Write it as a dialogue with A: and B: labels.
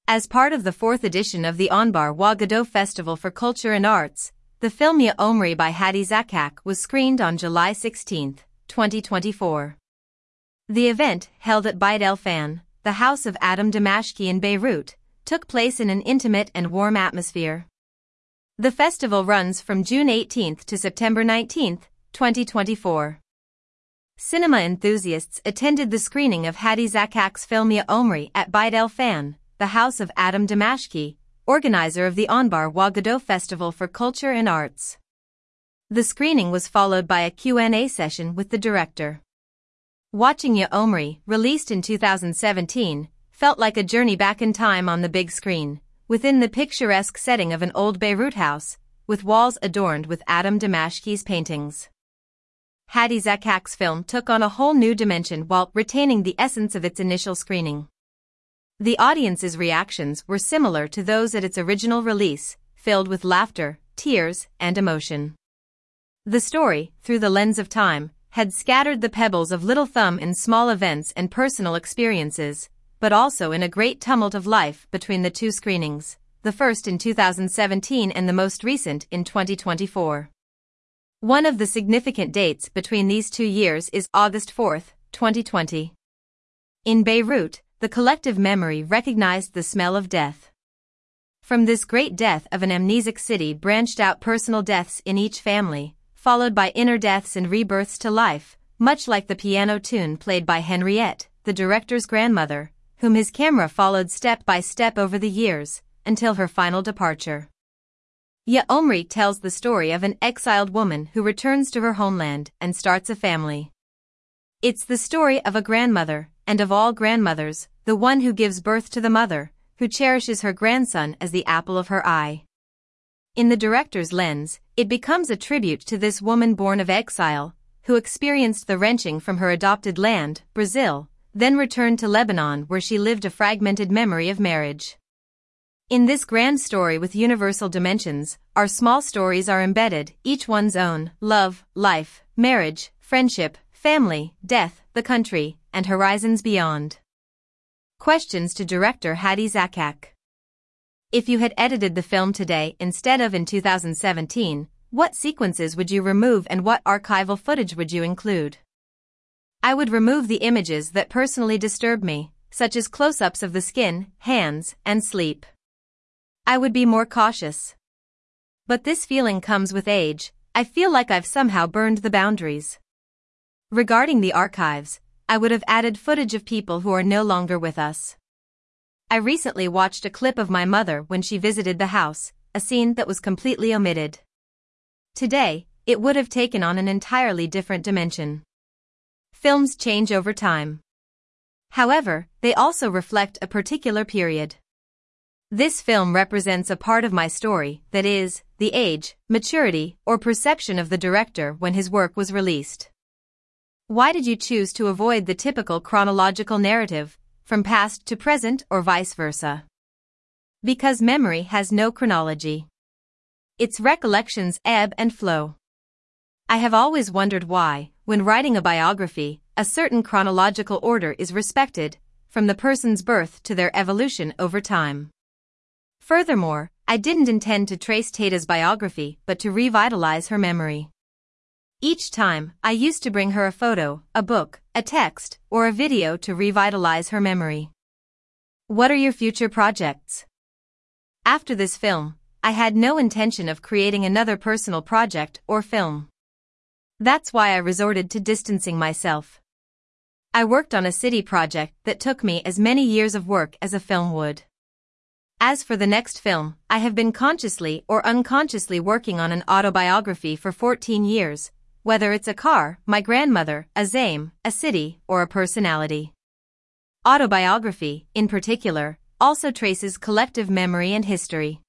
A: As part of the fourth edition of the Anbar wa Gadot Festival for Culture and Arts, the film Ya Omri by Hadi Zakak was screened on July 16, 2024. The event, held at Beit El Fan, the house of Adam Damashki in Beirut, took place in an intimate and warm atmosphere. The festival runs from June 18 to September 19, 2024. Cinema enthusiasts attended the screening of Hadi Zakak's film Ya Omri at Beit El Fan, the house of Adam Damashki, organizer of the Anbar wa Gadot Festival for Culture and Arts. The screening was followed by a Q&A session with the director. Watching Ya Omri, released in 2017, felt like a journey back in time on the big screen, within the picturesque setting of an old Beirut house, with walls adorned with Adam Damashki's paintings. Hadi Zakak's film took on a whole new dimension while retaining the essence of its initial screening. The audience's reactions were similar to those at its original release, filled with laughter, tears, and emotion. The story, through the lens of time, had scattered the pebbles of Little Thumb in small events and personal experiences, but also in a great tumult of life between the two screenings, the first in 2017 and the most recent in 2024. One of the significant dates between these 2 years is August 4, 2020. In Beirut, the collective memory recognized the smell of death. From this great death of an amnesic city branched out personal deaths in each family, followed by inner deaths and rebirths to life, much like the piano tune played by Henriette, the director's grandmother, whom his camera followed step by step over the years, until her final departure. Ya Omri tells the story of an exiled woman who returns to her homeland and starts a family. It's the story of a grandmother, and of all grandmothers, the one who gives birth to the mother, who cherishes her grandson as the apple of her eye. In the director's lens, it becomes a tribute to this woman born of exile, who experienced the wrenching from her adopted land, Brazil, then returned to Lebanon where she lived a fragmented memory of marriage. In this grand story with universal dimensions, our small stories are embedded, each one's own: love, life, marriage, friendship, family, death, the country, and horizons beyond. Questions to director Hadi Zakak. If you had edited the film today instead of in 2017, what sequences would you remove and what archival footage would you include? I would remove the images that personally disturb me, such as close-ups of the skin, hands, and sleep. I would be more cautious. But this feeling comes with age. I feel like I've somehow burned the boundaries. Regarding the archives, I would have added footage of people who are no longer with us. I recently watched a clip of my mother when she visited the house, a scene that was completely omitted. Today, it would have taken on an entirely different dimension. Films change over time. However, they also reflect a particular period. This film represents a part of my story, that is, the age, maturity, or perception of the director when his work was released. Why did you choose to avoid the typical chronological narrative, from past to present or vice versa? Because memory has no chronology. Its recollections ebb and flow. I have always wondered why, when writing a biography, a certain chronological order is respected, from the person's birth to their evolution over time. Furthermore, I didn't intend to trace Tada's biography but to revitalize her memory. Each time, I used to bring her a photo, a book, a text, or a video to revitalize her memory. What are your future projects? After this film, I had no intention of creating another personal project or film. That's why I resorted to distancing myself. I worked on a city project that took me as many years of work as a film would. As for the next film, I have been consciously or unconsciously working on an autobiography for 14 years, whether it's a car, my grandmother, a zame, a city, or a personality. Autobiography, in particular, also traces collective memory and history.